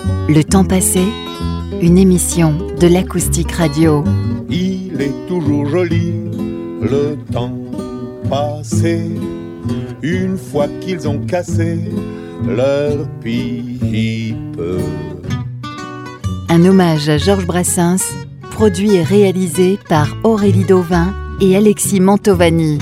Le temps passé, une émission de l'Acoustique Radio. Il est toujours joli, le temps passé, une fois qu'ils ont cassé leur pipe. Un hommage à Georges Brassens, produit et réalisé par Aurélie Dauvin et Alexis Mantovani.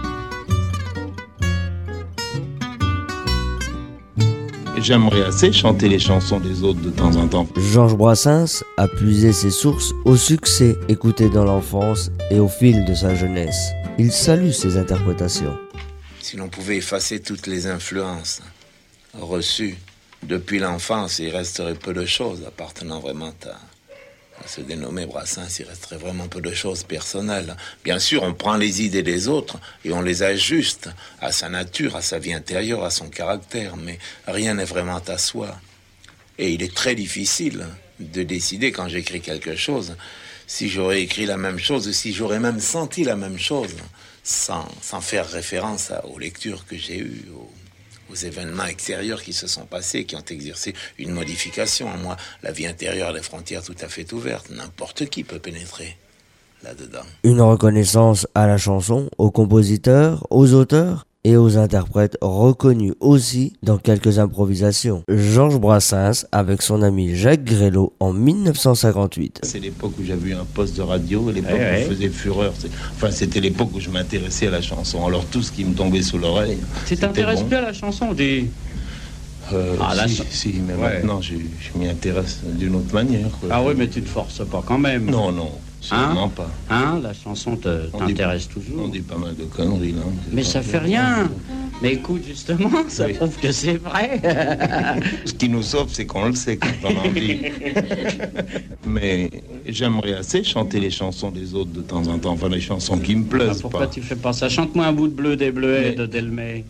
J'aimerais assez chanter les chansons des autres de temps en temps. Georges Brassens a puisé ses sources au succès écouté dans l'enfance et au fil de sa jeunesse. Il salue ses interprétations. Si l'on pouvait effacer toutes les influences reçues depuis l'enfance, il resterait peu de choses appartenant vraiment à se dénommer Brassens. Il resterait vraiment peu de choses personnelles. Bien sûr, on prend les idées des autres et on les ajuste à sa nature, à sa vie intérieure, à son caractère, mais rien n'est vraiment à soi. Et il est très difficile de décider quand j'écris quelque chose si j'aurais écrit la même chose ou si j'aurais même senti la même chose sans faire référence aux lectures que j'ai eues, aux événements extérieurs qui se sont passés, qui ont exercé une modification en moi. La vie intérieure, les frontières tout à fait ouvertes, n'importe qui peut pénétrer là-dedans. Une reconnaissance à la chanson, aux compositeurs, aux auteurs et aux interprètes reconnus aussi dans quelques improvisations. Georges Brassens avec son ami Jacques Grélot en 1958. C'est l'époque où j'avais eu un poste de radio, l'époque où je faisais fureur. C'était l'époque où je m'intéressais à la chanson. Alors tout ce qui me tombait sous l'oreille. Tu t'intéresses plus à la chanson, dis. Si, mais maintenant je m'y intéresse d'une autre manière. Quoi. Ah oui, mais tu te forces pas quand même. Non, sûrement pas. La chanson t'intéresse toujours. On dit pas mal de conneries là. Mais ça fait rien. Mais écoute, justement, ça prouve que c'est vrai. Ce qui nous sauve, c'est qu'on le sait quand on en dit. Mais j'aimerais assez chanter les chansons des autres de temps en temps, enfin les chansons qui me plaisent. Pourquoi tu fais pas ça? Chante-moi un bout de Bleu des Bleuets de Delmé.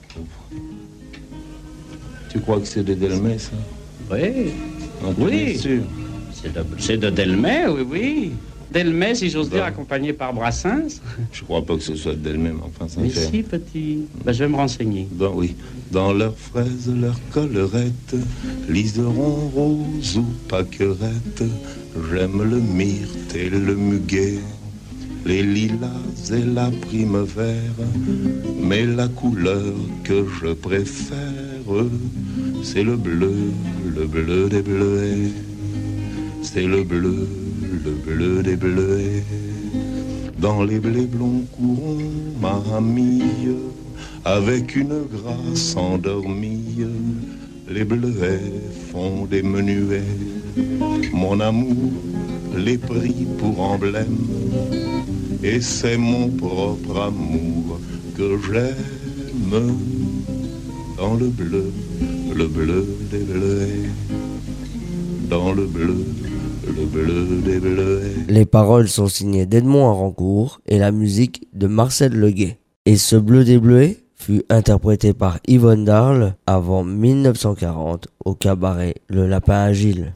Tu crois que c'est de Delmé, ça? Oui. Oui. Bien sûr. C'est de Delmé, oui. Delmé, si j'ose dire, accompagné par Brassens. Je crois pas que ce soit de Delmé, mais enfin, ça mais fait... si, petit. Je vais me renseigner. Oui. Dans leurs fraises, leurs collerettes, liserons roses ou pâquerettes, j'aime le myrte et le muguet, les lilas et la primevère, mais la couleur que je préfère, c'est le bleu des bleuets. C'est le bleu des bleuets. Dans les blés blonds courons, ma amie, avec une grâce endormie, les bleuets font des menuets. Mon amour les prit pour emblème, et c'est mon propre amour que j'aime. Dans le bleu des bleuets. Dans le bleu des bleuets. Les paroles sont signées d'Edmond Harrencourt et la musique de Marcel Leguet. Et ce Bleu des Bleuets fut interprété par Yvonne Darle avant 1940 au cabaret Le Lapin Agile.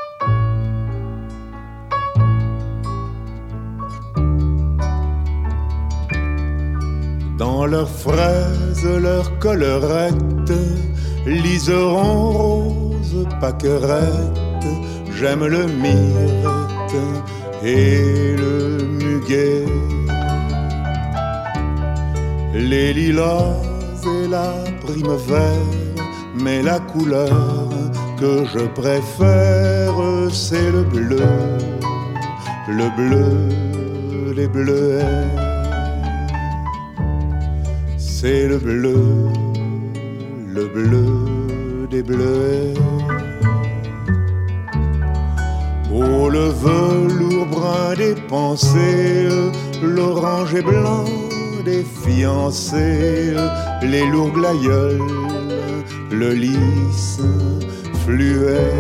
Dans leurs fraises, leurs collerettes, liserons roses, pâquerettes, j'aime le myrte et le muguet, les lilas et la primevère, mais la couleur que je préfère, c'est le bleu des bleuets. C'est le bleu des bleuets. Oh, le velours brun des pensées, l'orange et blanc des fiancés, les lourds glaïeuls, le lys fluet.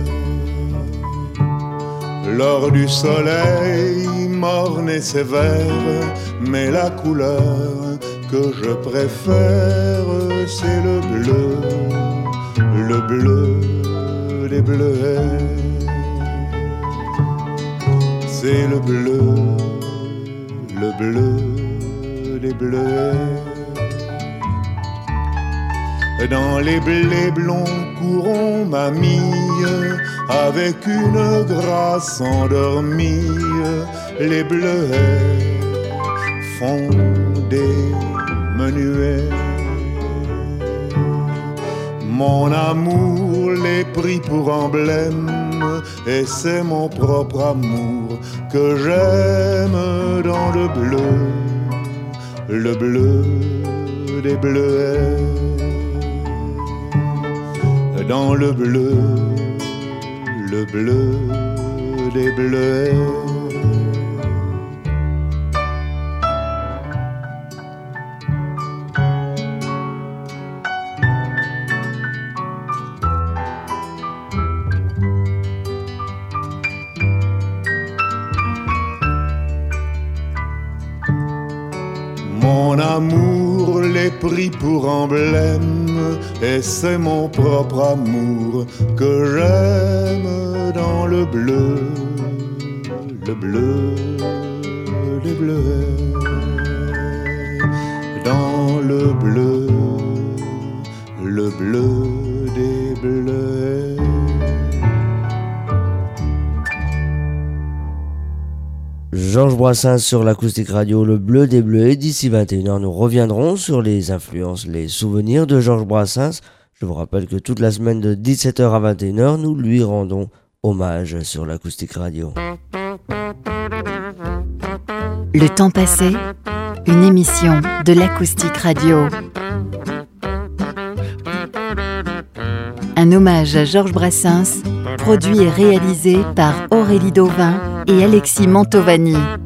L'or du soleil morne et sévère, mais la couleur que je préfère, c'est le bleu des bleuets. C'est le bleu des bleuets. Dans les blés blonds courons mamie, avec une grâce endormie, les bleuets font des menuets. Mon amour les prit pour emblème, et c'est mon propre amour que j'aime dans le bleu des bleuets. Dans le bleu des bleuets. Mon amour les prit pour emblème, et c'est mon propre amour que j'aime dans le bleu des bleuets. Dans le bleu des bleuets. Georges Brassens sur l'Acoustique Radio, le bleu des bleuets. D'ici 21h, nous reviendrons sur les influences, les souvenirs de Georges Brassens. Je vous rappelle que toute la semaine de 17h à 21h, nous lui rendons hommage sur l'Acoustique Radio. Le temps passé, une émission de l'Acoustique Radio. Un hommage à Georges Brassens, produit et réalisé par Aurélie Dauvin et Alexis Mantovani.